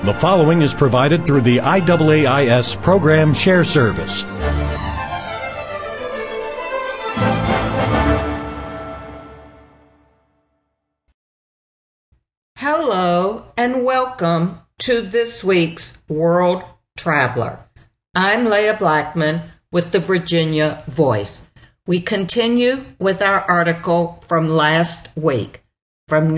The following is provided through the IAAIS Program Share Service. Hello and welcome to this week's World Traveler. I'm Leah Blackman with the Virginia Voice. We continue with our article from last week from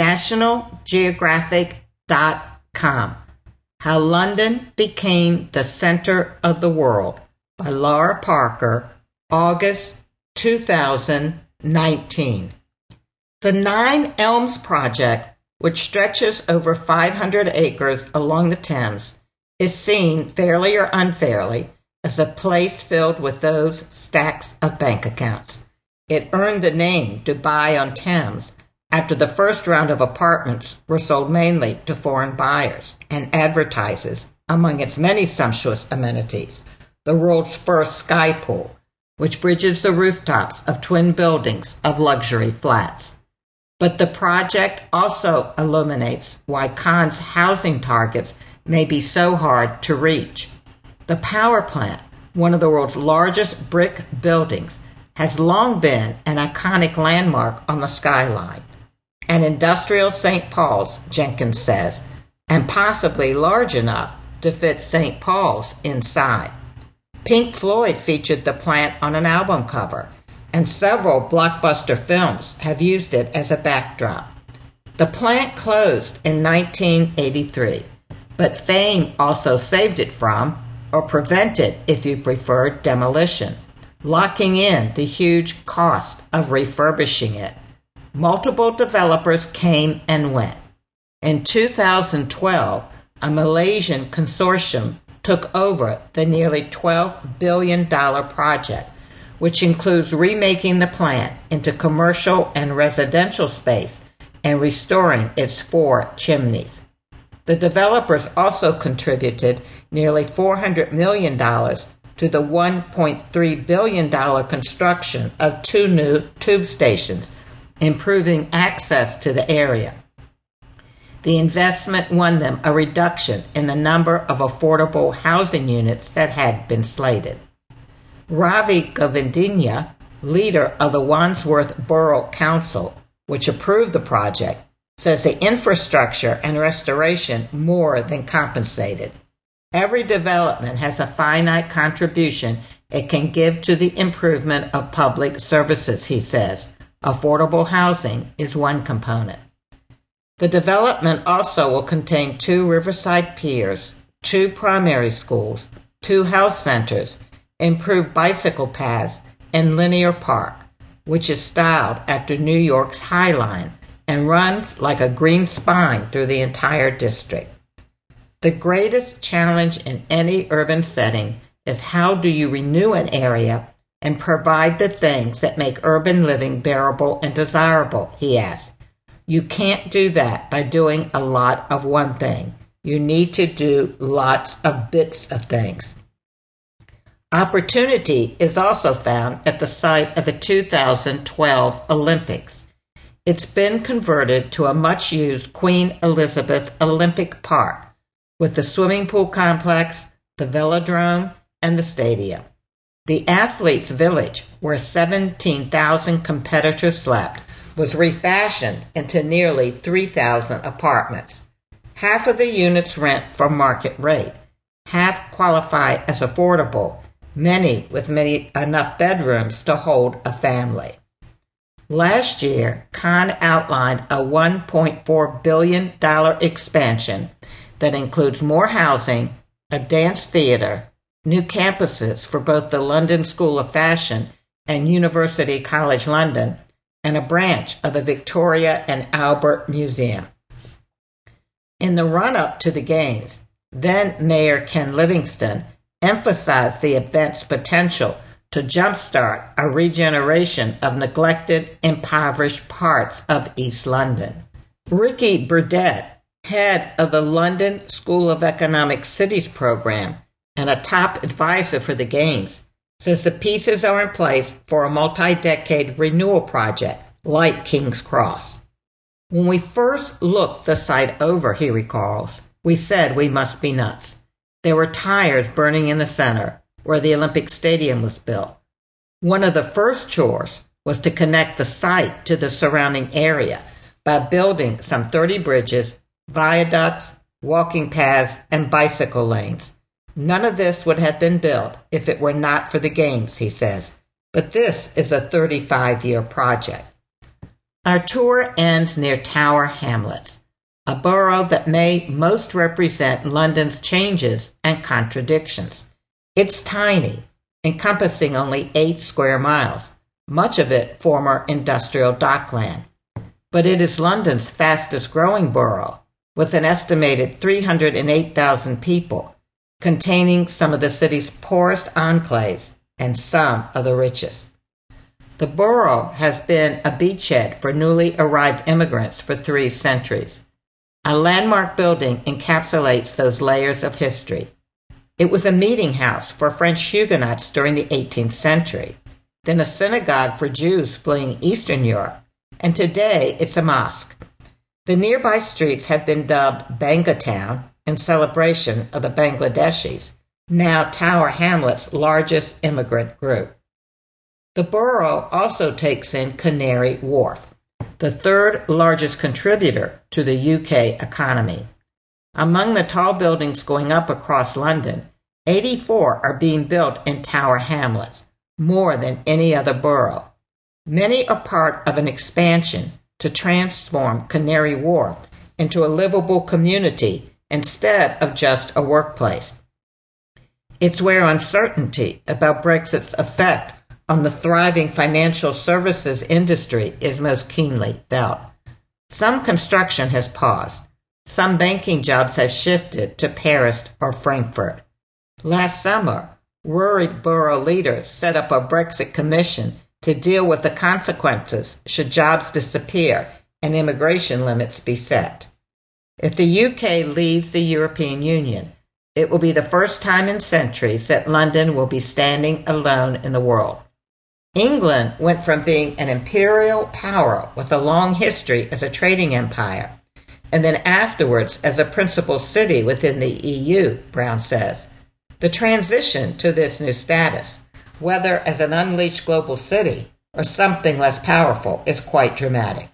nationalgeographic.com. How London Became the Center of the World by Laura Parker, August 2019. The Nine Elms Project, which stretches over 500 acres along the Thames, is seen, fairly or unfairly, as a place filled with those stacks of bank accounts. It earned the name Dubai on Thames after the first round of apartments were sold mainly to foreign buyers, and advertises, among its many sumptuous amenities, the world's first sky pool, which bridges the rooftops of twin buildings of luxury flats. But the project also illuminates why Cannes' housing targets may be so hard to reach. The power plant, one of the world's largest brick buildings, has long been an iconic landmark on the skyline. An industrial St. Paul's, Jenkins says, and possibly large enough to fit St. Paul's inside. Pink Floyd featured the plant on an album cover, and several blockbuster films have used it as a backdrop. The plant closed in 1983, but fame also saved it from, or prevented, if you prefer, demolition, locking in the huge cost of refurbishing it. Multiple developers came and went. In 2012, a Malaysian consortium took over the nearly $12 billion project, which includes remaking the plant into commercial and residential space and restoring its 4 chimneys. The developers also contributed nearly $400 million to the $1.3 billion construction of 2 new tube stations, improving access to the area. The investment won them a reduction in the number of affordable housing units that had been slated. Ravi Govindenya, leader of the Wandsworth Borough Council, which approved the project, says the infrastructure and restoration more than compensated. Every development has a finite contribution it can give to the improvement of public services, he says. Affordable housing is one component. The development also will contain 2 riverside piers, 2 primary schools, 2 health centers, improved bicycle paths, and linear park, which is styled after New York's High Line and runs like a green spine through the entire district. The greatest challenge in any urban setting is how do you renew an area and provide the things that make urban living bearable and desirable, he asked. You can't do that by doing a lot of one thing. You need to do lots of bits of things. Opportunity is also found at the site of the 2012 Olympics. It's been converted to a much-used Queen Elizabeth Olympic Park, with the swimming pool complex, the velodrome, and the stadium. The Athletes' Village, where 17,000 competitors slept, was refashioned into nearly 3,000 apartments. Half of the units rent for market rate. Half qualify as affordable, many with enough bedrooms to hold a family. Last year, Cannes outlined a $1.4 billion expansion that includes more housing, a dance theater, new campuses for both the London School of Fashion and University College London, and a branch of the Victoria and Albert Museum. In the run-up to the Games, then Mayor Ken Livingstone emphasized the event's potential to jumpstart a regeneration of neglected, impoverished parts of East London. Ricky Burdett, head of the London School of Economic Cities program and a top advisor for the Games, says the pieces are in place for a multi-decade renewal project like King's Cross. When we first looked the site over, he recalls, We said we must be nuts. There were tires burning in the center where the Olympic Stadium was built. One of the first chores was to connect the site to the surrounding area by building some 30 bridges, viaducts, walking paths, and bicycle lanes. None of this would have been built if it were not for the games, he says. But this is a 35-year project. Our tour ends near Tower Hamlets, a borough that may most represent London's changes and contradictions. It's tiny, encompassing only 8 square miles, much of it former industrial dockland. But it is London's fastest growing borough, with an estimated 308,000 people, containing some of the city's poorest enclaves and some of the richest. The borough has been a beachhead for newly arrived immigrants for 3 centuries. A landmark building encapsulates those layers of history. It was a meeting house for French Huguenots during the 18th century, then a synagogue for Jews fleeing Eastern Europe, and today it's a mosque. The nearby streets have been dubbed Banga Town in celebration of the Bangladeshis, now Tower Hamlet's largest immigrant group. The borough also takes in Canary Wharf, the 3rd largest contributor to the UK economy. Among the tall buildings going up across London, 84 are being built in Tower Hamlets, more than any other borough. Many are part of an expansion to transform Canary Wharf into a livable community instead of just a workplace. It's where uncertainty about Brexit's effect on the thriving financial services industry is most keenly felt. Some construction has paused. Some banking jobs have shifted to Paris or Frankfurt. Last summer, worried borough leaders set up a Brexit commission to deal with the consequences should jobs disappear and immigration limits be set. If the UK leaves the European Union, it will be the first time in centuries that London will be standing alone in the world. England went from being an imperial power with a long history as a trading empire, and then afterwards as a principal city within the EU, Brown says. The transition to this new status, whether as an unleashed global city or something less powerful, is quite dramatic.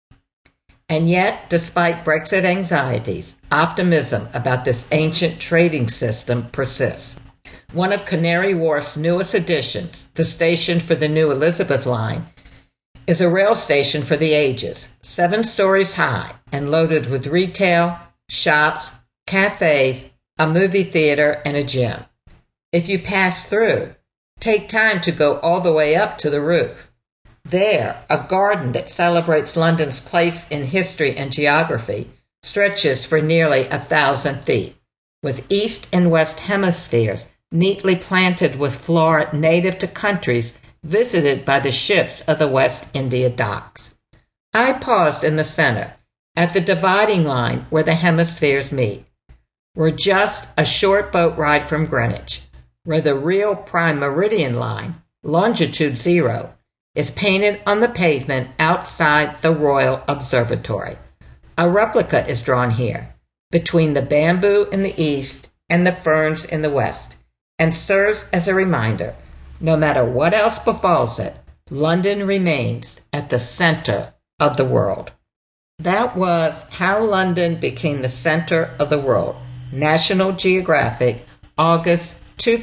And yet, despite Brexit anxieties, optimism about this ancient trading system persists. One of Canary Wharf's newest additions, the station for the new Elizabeth Line, is a rail station for the ages, 7 stories high and loaded with retail, shops, cafes, a movie theater, and a gym. If you pass through, take time to go all the way up to the roof. There, a garden that celebrates London's place in history and geography stretches for nearly 1,000 feet, with east and west hemispheres neatly planted with flora native to countries visited by the ships of the West India docks. I paused in the center, at the dividing line where the hemispheres meet. We're just a short boat ride from Greenwich, where the real prime meridian line, longitude 0, is painted on the pavement outside the Royal Observatory. A replica is drawn here, between the bamboo in the east and the ferns in the west, and serves as a reminder, no matter what else befalls it, London remains at the center of the world. That was How London Became the Center of the World, National Geographic, August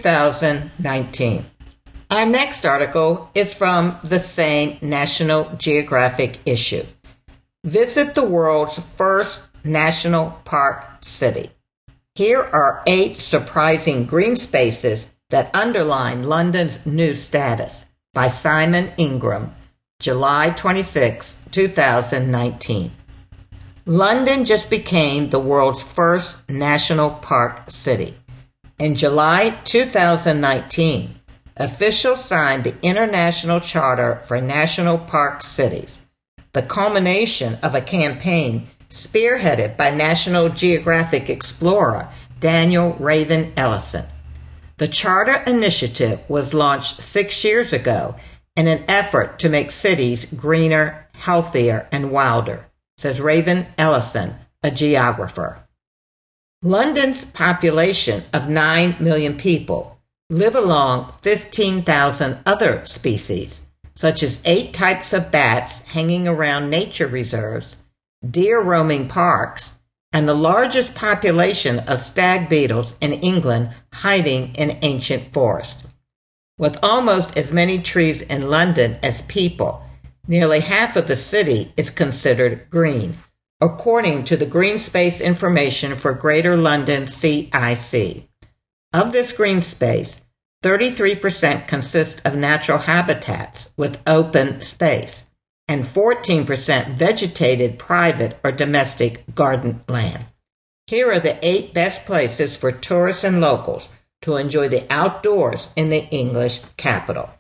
2019. Our next article is from the same National Geographic issue. Visit the world's first national park city. Here are 8 surprising green spaces that underline London's new status by Simon Ingram, July 26, 2019. London just became the world's first national park city. In July 2019, officials signed the International Charter for National Park Cities, the culmination of a campaign spearheaded by National Geographic explorer Daniel Raven Ellison. The Charter Initiative was launched 6 years ago in an effort to make cities greener, healthier, and wilder, says Raven Ellison, a geographer. London's population of 9 million people live along 15,000 other species, such as 8 types of bats hanging around nature reserves, deer roaming parks, and the largest population of stag beetles in England hiding in ancient forests. With almost as many trees in London as people, nearly half of the city is considered green, according to the Green Space Information for Greater London CIC. Of this green space, 33% consists of natural habitats with open space, and 14% vegetated private or domestic garden land. Here are the 8 best places for tourists and locals to enjoy the outdoors in the English capital.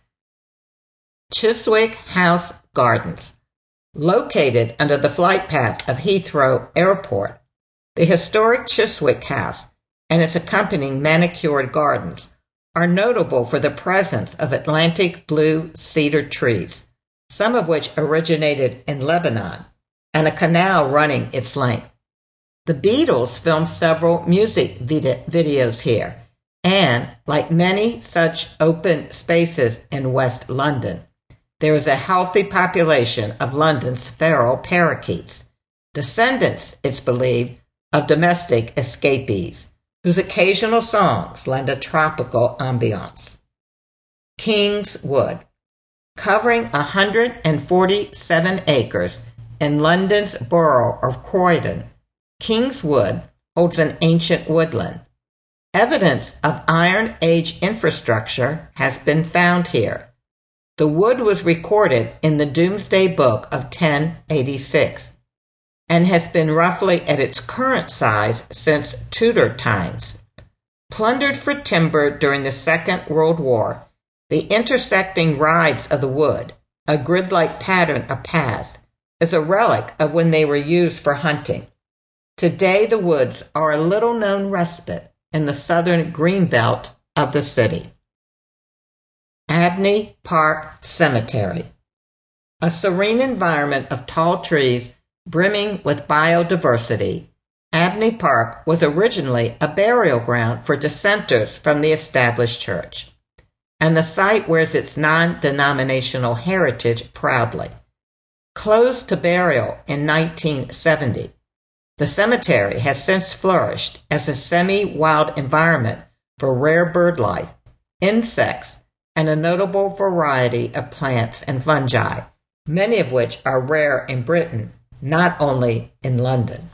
Chiswick House Gardens. Located under the flight path of Heathrow Airport, the historic Chiswick House and its accompanying manicured gardens are notable for the presence of Atlantic blue cedar trees, some of which originated in Lebanon, and a canal running its length. The Beatles filmed several music videos here, and, like many such open spaces in West London, there is a healthy population of London's feral parakeets, descendants, it's believed, of domestic escapees, whose occasional songs lend a tropical ambiance. Kingswood. Covering 147 acres in London's borough of Croydon, Kingswood holds an ancient woodland. Evidence of Iron Age infrastructure has been found here. The wood was recorded in the Domesday Book of 1086 and has been roughly at its current size since Tudor times. Plundered for timber during the Second World War, the intersecting rides of the wood, a grid-like pattern of paths, is a relic of when they were used for hunting. Today the woods are a little-known respite in the southern green belt of the city. Abney Park Cemetery. A serene environment of tall trees brimming with biodiversity, Abney Park was originally a burial ground for dissenters from the established church, and the site wears its non-denominational heritage proudly. Closed to burial in 1970, the cemetery has since flourished as a semi-wild environment for rare bird life, insects, and a notable variety of plants and fungi, many of which are rare in Britain, not only in London.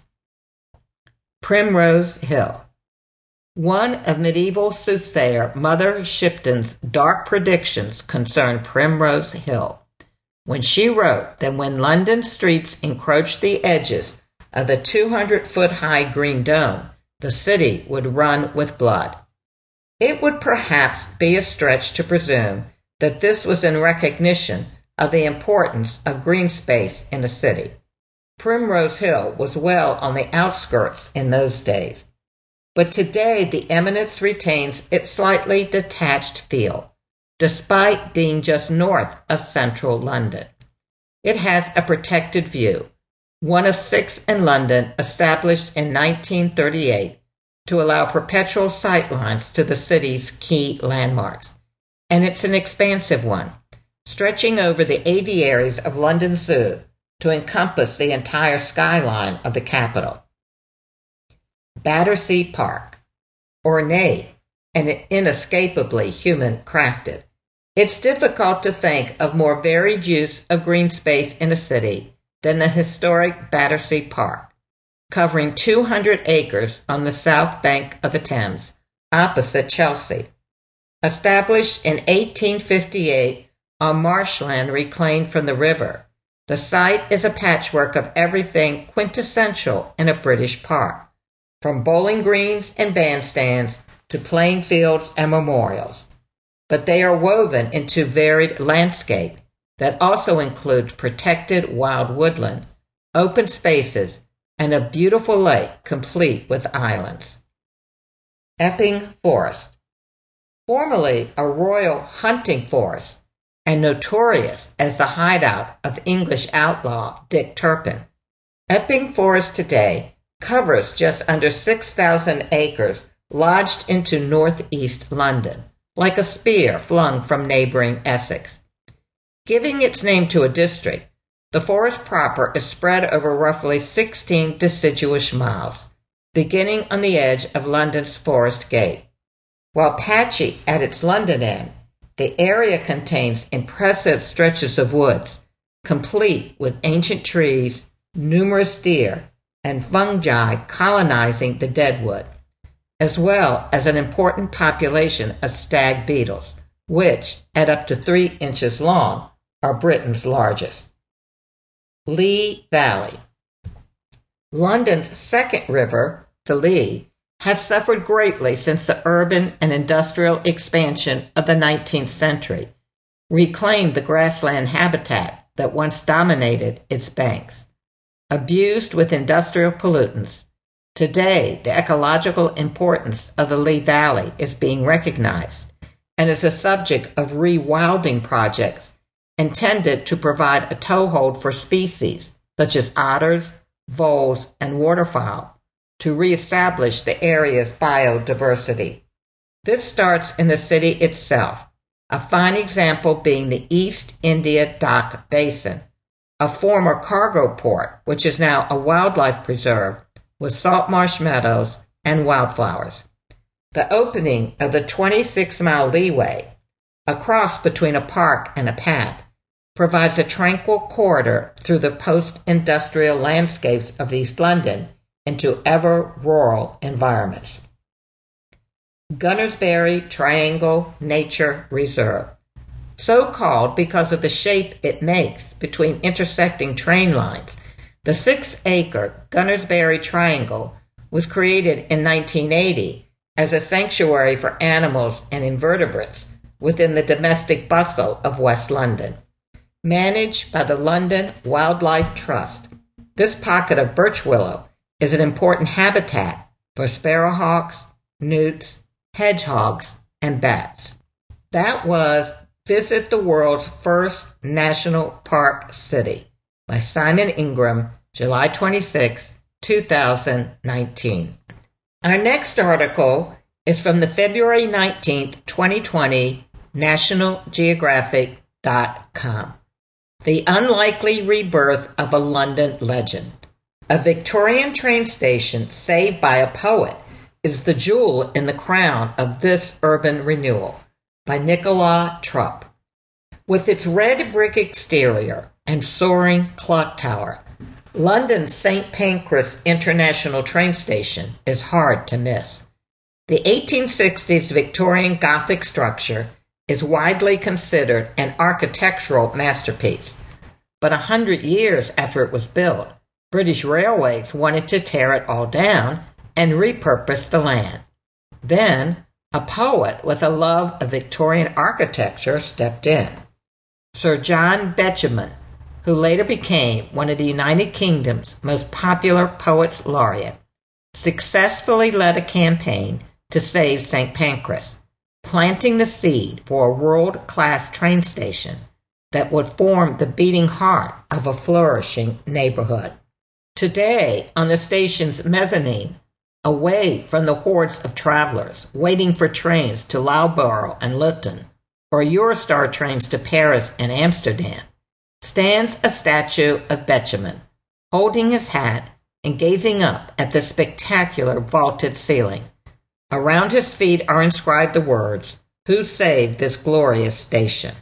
Primrose Hill. One of medieval soothsayer Mother Shipton's dark predictions concerned Primrose Hill, when she wrote that when London streets encroached the edges of the 200-foot-high Green Dome, the city would run with blood. It would perhaps be a stretch to presume that this was in recognition of the importance of green space in a city. Primrose Hill was well on the outskirts in those days, but today the eminence retains its slightly detached feel, despite being just north of central London. It has a protected view, one of 6 in London established in 1938, to allow perpetual sightlines to the city's key landmarks. And it's an expansive one, stretching over the aviaries of London Zoo to encompass the entire skyline of the capital. Battersea Park. Ornate and inescapably human-crafted, it's difficult to think of more varied use of green space in a city than the historic Battersea Park, covering 200 acres on the south bank of the Thames, opposite Chelsea. Established in 1858 on marshland reclaimed from the river, the site is a patchwork of everything quintessential in a British park, from bowling greens and bandstands to playing fields and memorials. But they are woven into varied landscape that also includes protected wild woodland, open spaces, and a beautiful lake complete with islands. Epping Forest. Formerly a royal hunting forest and notorious as the hideout of English outlaw Dick Turpin, Epping Forest today covers just under 6,000 acres lodged into northeast London, like a spear flung from neighboring Essex. Giving its name to a district, the forest proper is spread over roughly 16 deciduous miles, beginning on the edge of London's Forest Gate. While patchy at its London end, the area contains impressive stretches of woods, complete with ancient trees, numerous deer, and fungi colonizing the deadwood, as well as an important population of stag beetles, which, at up to 3 inches long, are Britain's largest. Lee Valley. London's second river, the Lee, has suffered greatly since the urban and industrial expansion of the 19th century reclaimed the grassland habitat that once dominated its banks. Abused with industrial pollutants, today the ecological importance of the Lee Valley is being recognized and is a subject of rewilding projects intended to provide a toehold for species such as otters, voles, and waterfowl to reestablish the area's biodiversity. This starts in the city itself, a fine example being the East India Dock Basin, a former cargo port which is now a wildlife preserve with salt marsh meadows and wildflowers. The opening of the 26-mile leeway, a cross between a park and a path, provides a tranquil corridor through the post-industrial landscapes of East London into ever-rural environments. Gunnersbury Triangle Nature Reserve, so called because of the shape it makes between intersecting train lines. The 6-acre Gunnersbury Triangle was created in 1980 as a sanctuary for animals and invertebrates within the domestic bustle of West London. Managed by the London Wildlife Trust, this pocket of birch willow is an important habitat for sparrowhawks, newts, hedgehogs, and bats. That was Visit the World's First National Park City by Simon Ingram, July 26, 2019. Our next article is from the February 19, 2020 NationalGeographic.com. The Unlikely Rebirth of a London Legend. A Victorian train station saved by a poet is the jewel in the crown of this urban renewal, by Nicola Trupp. With its red brick exterior and soaring clock tower, London's St. Pancras International train station is hard to miss. The 1860s Victorian Gothic structure is widely considered an architectural masterpiece, but 100 years after it was built, British Railways wanted to tear it all down and repurpose the land. Then, a poet with a love of Victorian architecture stepped in. Sir John Betjeman, who later became one of the United Kingdom's most popular poets laureate, successfully led a campaign to save St. Pancras, planting the seed for a world-class train station that would form the beating heart of a flourishing neighborhood. Today, on the station's mezzanine, away from the hordes of travelers waiting for trains to Loughborough and Luton, or Eurostar trains to Paris and Amsterdam, stands a statue of Betjeman, holding his hat and gazing up at the spectacular vaulted ceiling. Around his feet are inscribed the words, "Who saved this glorious station?"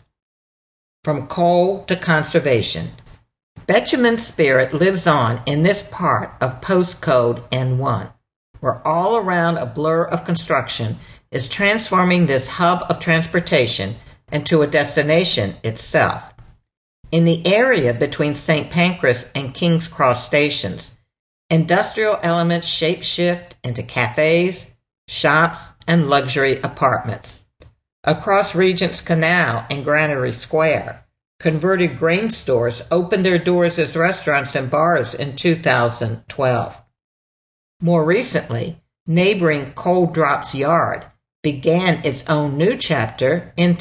From coal to conservation, Betjeman's spirit lives on in this part of postcode N1, where all around a blur of construction is transforming this hub of transportation into a destination itself. In the area between St. Pancras and King's Cross stations, industrial elements shape-shift into cafes, shops, and luxury apartments. Across Regent's Canal and Granary Square, converted grain stores opened their doors as restaurants and bars in 2012. More recently, neighboring Coal Drops Yard began its own new chapter in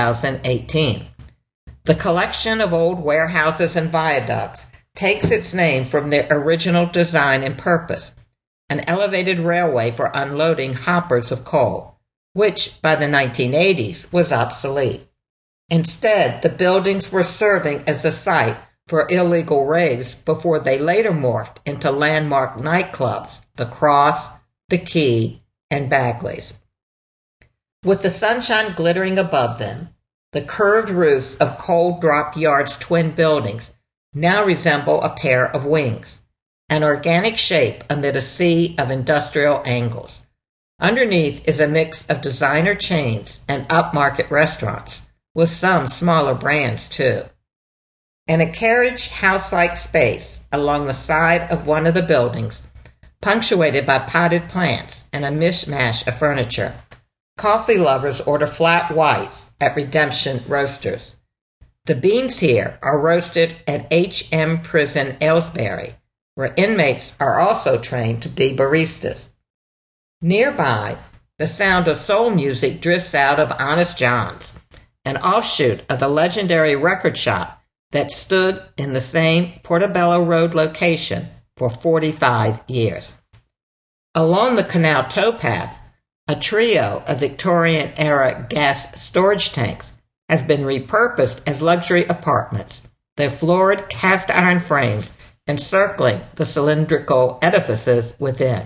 2018. The collection of old warehouses and viaducts takes its name from their original design and purpose, an elevated railway for unloading hoppers of coal, which by the 1980s was obsolete. Instead, the buildings were serving as a site for illegal raves before they later morphed into landmark nightclubs, the Cross, the Key, and Bagley's. With the sunshine glittering above them, the curved roofs of Coal Drop Yard's twin buildings now resemble a pair of wings, an organic shape amid a sea of industrial angles. Underneath is a mix of designer chains and upmarket restaurants, with some smaller brands too. In a carriage house-like space along the side of one of the buildings, punctuated by potted plants and a mishmash of furniture, coffee lovers order flat whites at Redemption Roasters. The beans here are roasted at H.M. Prison Aylesbury, where inmates are also trained to be baristas. Nearby, the sound of soul music drifts out of Honest John's, an offshoot of the legendary record shop that stood in the same Portobello Road location for 45 years. Along the canal towpath, a trio of Victorian-era gas storage tanks has been repurposed as luxury apartments, their floored cast-iron frames encircling the cylindrical edifices within.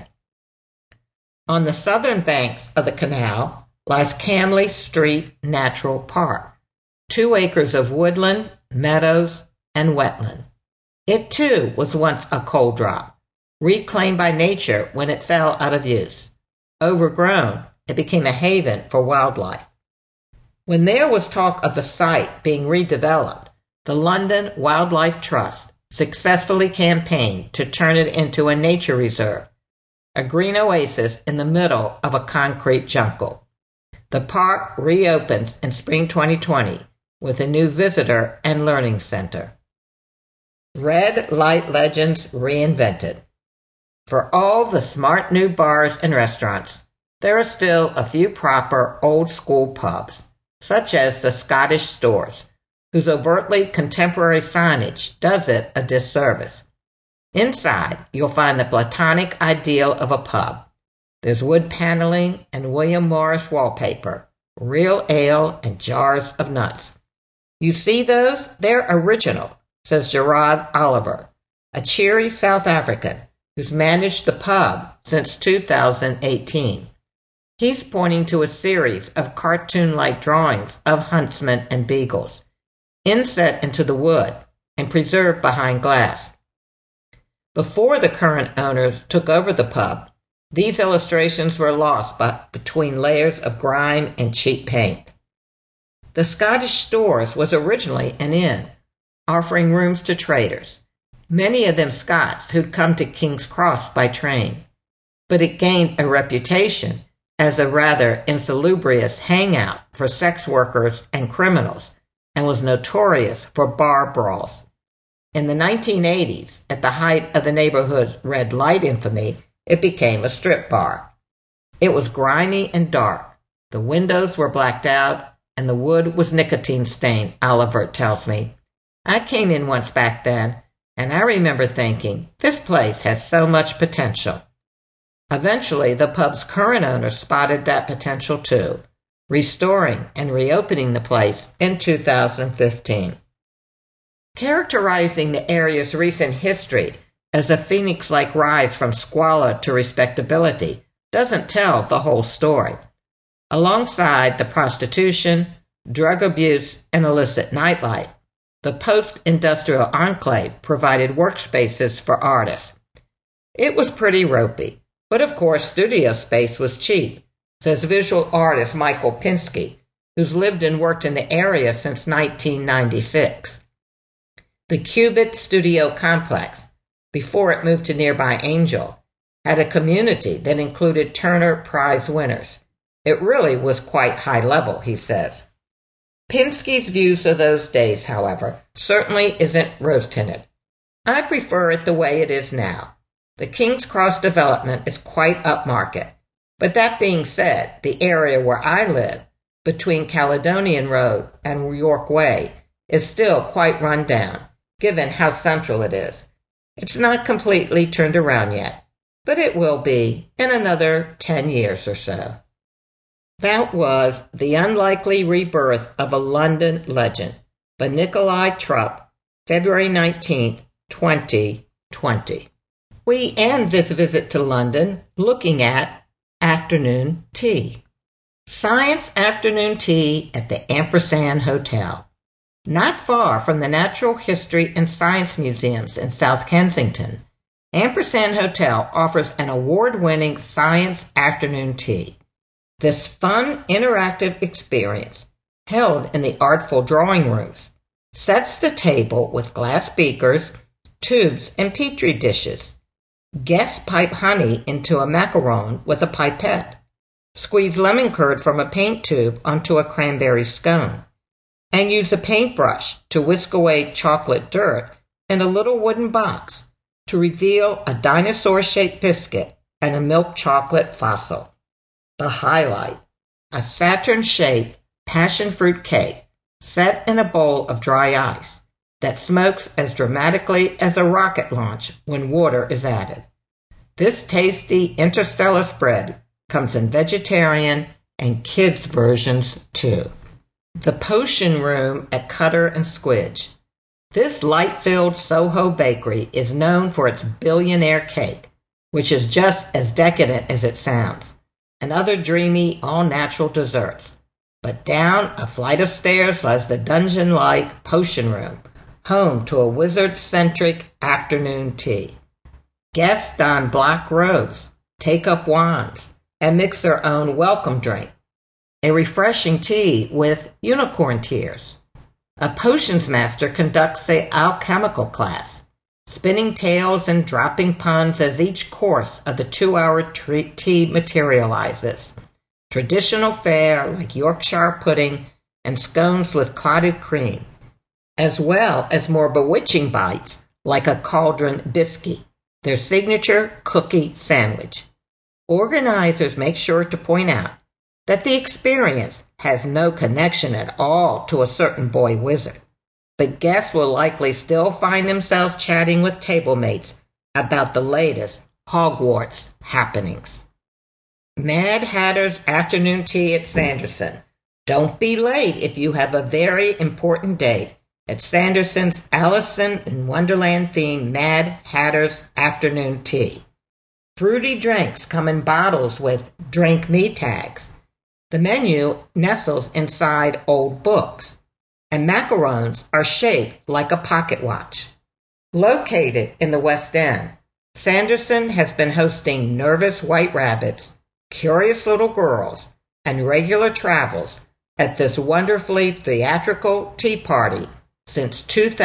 On the southern banks of the canal lies Camley Street Natural Park, 2 acres of woodland, meadows, and wetland. It too was once a coal drop, reclaimed by nature when it fell out of use. Overgrown, it became a haven for wildlife. When there was talk of the site being redeveloped, the London Wildlife Trust successfully campaigned to turn it into a nature reserve, a green oasis in the middle of a concrete jungle. The park reopens in spring 2020 with a new visitor and learning center. Red light legends reinvented. For all the smart new bars and restaurants, there are still a few proper old-school pubs, such as the Scottish Stores, whose overtly contemporary signage does it a disservice. Inside, you'll find the platonic ideal of a pub. There's wood paneling and William Morris wallpaper, real ale and jars of nuts. You see those? They're original, says Gerard Oliver, a cheery South African who's managed the pub since 2018. He's pointing to a series of cartoon-like drawings of huntsmen and beagles, inset into the wood and preserved behind glass. Before the current owners took over the pub, these illustrations were lost between layers of grime and cheap paint. The Scottish Stores was originally an inn, offering rooms to traders, many of them Scots who'd come to King's Cross by train. But it gained a reputation as a rather insalubrious hangout for sex workers and criminals, and was notorious for bar brawls. In the 1980s, at the height of the neighborhood's red light infamy, it became a strip bar. It was grimy and dark. The windows were blacked out, and the wood was nicotine-stained, Oliver tells me. I came in once back then, and I remember thinking, this place has so much potential. Eventually, the pub's current owner spotted that potential too, restoring and reopening the place in 2015. Characterizing the area's recent history as a phoenix-like rise from squalor to respectability doesn't tell the whole story. Alongside the prostitution, drug abuse, and illicit nightlife, the post-industrial enclave provided workspaces for artists. It was pretty ropey, but of course studio space was cheap, says visual artist Michael Pinsky, who's lived and worked in the area since 1996. The Cubit Studio Complex, before it moved to nearby Angel, had a community that included Turner Prize winners. It really was quite high level, he says. Pinsky's views of those days, however, certainly isn't rose-tinted. I prefer it the way it is now. The King's Cross development is quite upmarket. But that being said, the area where I live, between Caledonian Road and York Way, is still quite run down, given how central it is. It's not completely turned around yet. but it will be in another 10 years or so. That was The Unlikely Rebirth of a London Legend by Nikolai Trupp, February 19th, 2020. We end this visit to London looking at afternoon tea. Science afternoon tea at the Ampersand Hotel. Not far from the Natural History and Science Museums in South Kensington, Ampersand Hotel offers an award-winning science afternoon tea. This fun, interactive experience, held in the artful drawing rooms, sets the table with glass beakers, tubes, and petri dishes. Guests pipe honey into a macaron with a pipette, squeeze lemon curd from a paint tube onto a cranberry scone, and use a paintbrush to whisk away chocolate dirt in a little wooden box to reveal a dinosaur-shaped biscuit and a milk chocolate fossil. The highlight, a Saturn-shaped passion fruit cake set in a bowl of dry ice that smokes as dramatically as a rocket launch when water is added. This tasty interstellar spread comes in vegetarian and kids' versions too. The Potion Room at Cutter and Squidge. This light-filled Soho bakery is known for its billionaire cake, which is just as decadent as it sounds, and other dreamy, all-natural desserts. But down a flight of stairs lies the dungeon-like Potion Room, home to a wizard-centric afternoon tea. Guests don black robes, take up wands, and mix their own welcome drink, a refreshing tea with unicorn tears. A potions master conducts the alchemical class, spinning tales and dropping puns as each course of the 2-hour tea materializes. Traditional fare like Yorkshire pudding and scones with clotted cream, as well as more bewitching bites like a cauldron biscuit, their signature cookie sandwich. Organizers make sure to point out that the experience has no connection at all to a certain boy wizard, but guests will likely still find themselves chatting with table mates about the latest Hogwarts happenings. Mad Hatter's afternoon tea at Sanderson. Don't be late if you have a very important date at Sanderson's Alice in Wonderland themed Mad Hatter's afternoon tea. Fruity drinks come in bottles with "Drink Me" tags. The menu nestles inside old books, and macarons are shaped like a pocket watch. Located in the West End, Sanderson has been hosting nervous white rabbits, curious little girls, and regular travels at this wonderfully theatrical tea party since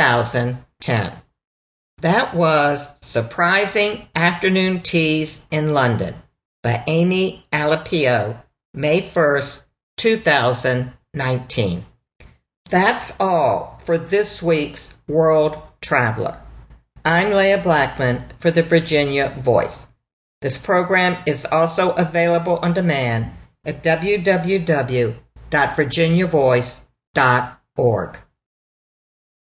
2010. That was Surprising Afternoon Teas in London by Amy Alapio, May 1st, 2019. That's all for this week's World Traveler. I'm Leah Blackman for the Virginia Voice. This program is also available on demand at www.virginiavoice.org.